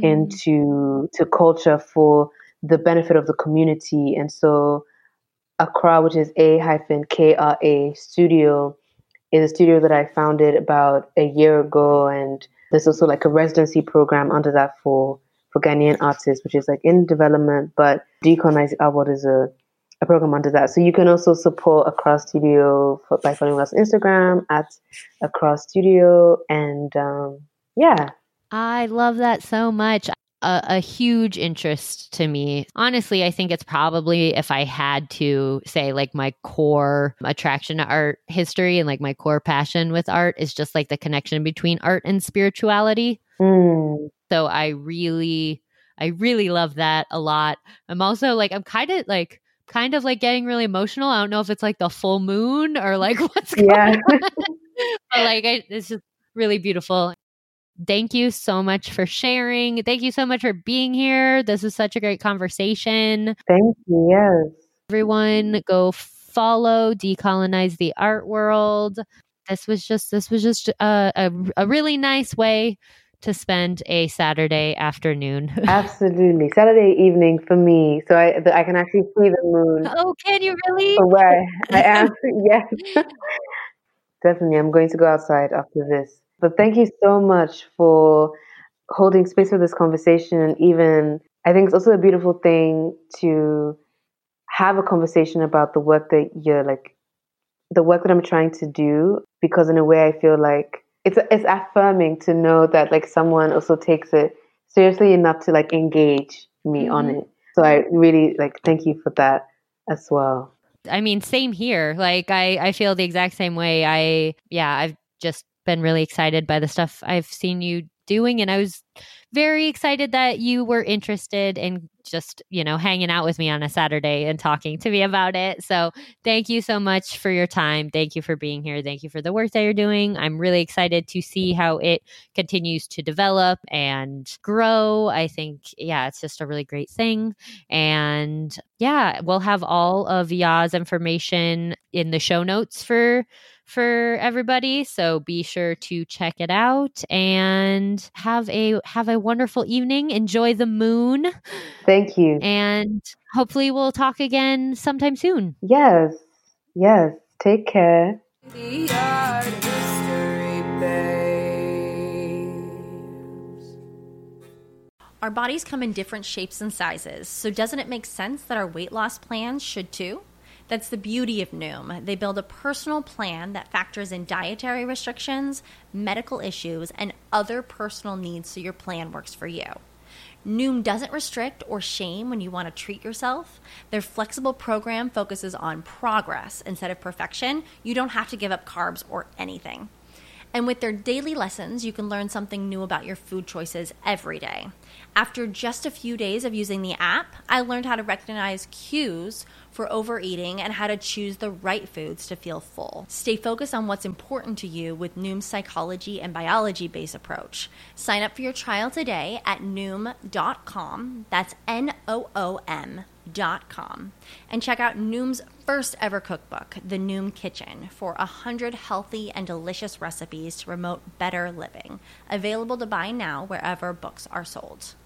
into culture for the benefit of the community. And so Accra, which is A-KRA studio, is a studio that I founded about a year ago, and there's also like a residency program under that for Ghanaian artists, which is like in development, but Decolonizing Art World is a program under that. So you can also support Accra Studio by following us on Instagram at Accra Studio, and yeah. I love that so much. A huge interest to me. Honestly, I think it's probably, if I had to say, like my core attraction to art history and like my core passion with art is just like the connection between art and spirituality. So I really love that a lot. I'm also like, I'm kind of like getting really emotional. I don't know if it's like the full moon or like what's going on. But like, it's just really beautiful. Thank you so much for sharing. Thank you so much for being here. This was such a great conversation. Thank you. Yes. Everyone go follow Decolonize the Art World. This was just a really nice way to spend a Saturday afternoon. Absolutely. Saturday evening for me. So I can actually see the moon. Oh, can you really? From where I am. Yes. Definitely. I'm going to go outside after this. But thank you so much for holding space for this conversation. And even, I think it's also a beautiful thing to have a conversation about the work that I'm trying to do, because in a way I feel like it's affirming to know that like someone also takes it seriously enough to like engage me on it. So I really like thank you for that as well. I mean, same here. Like I feel the exact same way. I've just been really excited by the stuff I've seen you doing, and I was very excited that you were interested in just, hanging out with me on a Saturday and talking to me about it. So thank you so much for your time. Thank you for being here. Thank you for the work that you're doing. I'm really excited to see how it continues to develop and grow. I think, it's just a really great thing. And we'll have all of Ya's information in the show notes for everybody, so be sure to check it out and have a wonderful evening. Enjoy the moon. Thank you. And hopefully we'll talk again sometime soon. Yes. Take care. Our bodies come in different shapes and sizes, so doesn't it make sense that our weight loss plans should too? That's the beauty of Noom. They build a personal plan that factors in dietary restrictions, medical issues, and other personal needs so your plan works for you. Noom doesn't restrict or shame when you want to treat yourself. Their flexible program focuses on progress instead of perfection. You don't have to give up carbs or anything. And with their daily lessons, you can learn something new about your food choices every day. After just a few days of using the app, I learned how to recognize cues for overeating and how to choose the right foods to feel full. Stay focused on what's important to you with Noom's psychology and biology-based approach. Sign up for your trial today at Noom.com. That's NOOM.com. And check out Noom's first ever cookbook, The Noom Kitchen, for 100 healthy and delicious recipes to promote better living. Available to buy now wherever books are sold.